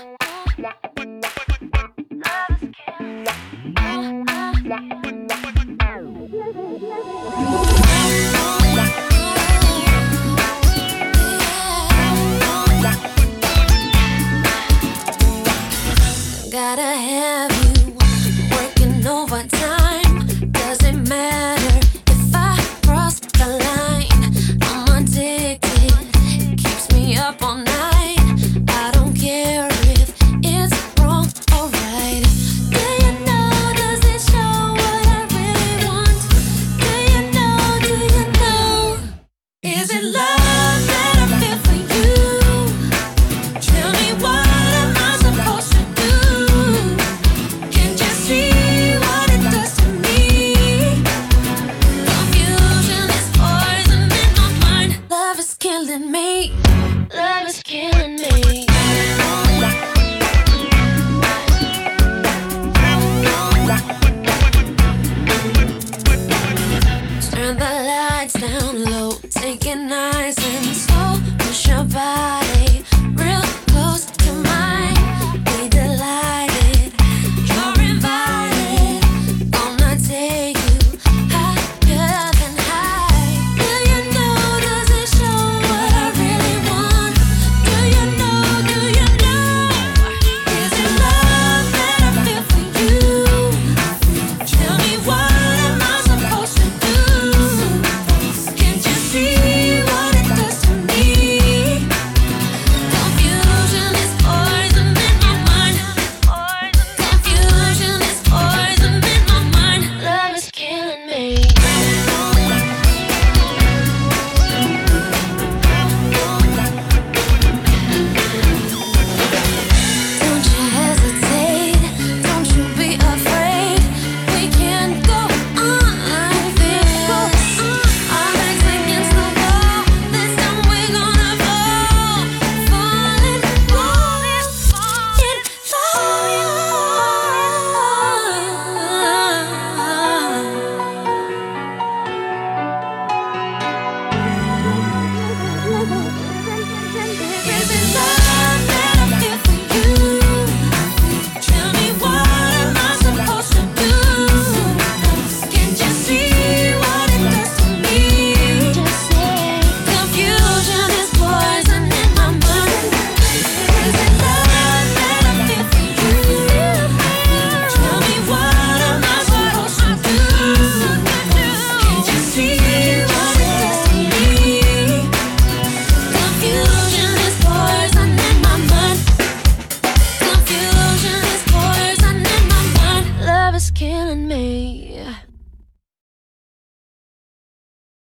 Gotta have you working overtime. Doesn't matter if I cross the line. I'm addicted, keeps me up all night. I don't care if it's wrong or right. Do you know, does it show what I really want? Do you know? Is it love that I feel for you? Tell me, what am I supposed to do? Can't you see what it does to me? Confusion is poison in my mind. Love is killing me. Love is killing me. Turn the lights down low, take it nice and slow. Push your body real close to mine. Be delighted, you're invited. Gonna take you higher than high. Do you know, does it show what I really want? Do you know? Is it love that I feel for you? Tell me, what am I supposed to do? Can't you see what it does to me? Confusion is poison in my mind. Confusion is poison in my mind. Love is killing me. Don't you hesitate, don't you be afraid. We can't go on like this. Our backs against the wall, this time we're gonna fall in Is it love that I feel for you? Tell me, what am I supposed to do? Can't you see what it does to me? Confusion is poison in my mind. Is it love that I feel for you? Tell me, what am I supposed to do? Can't you see what it does to me? Confusion is poison in my mind. Confusion is poison in my mind. Love is killing me.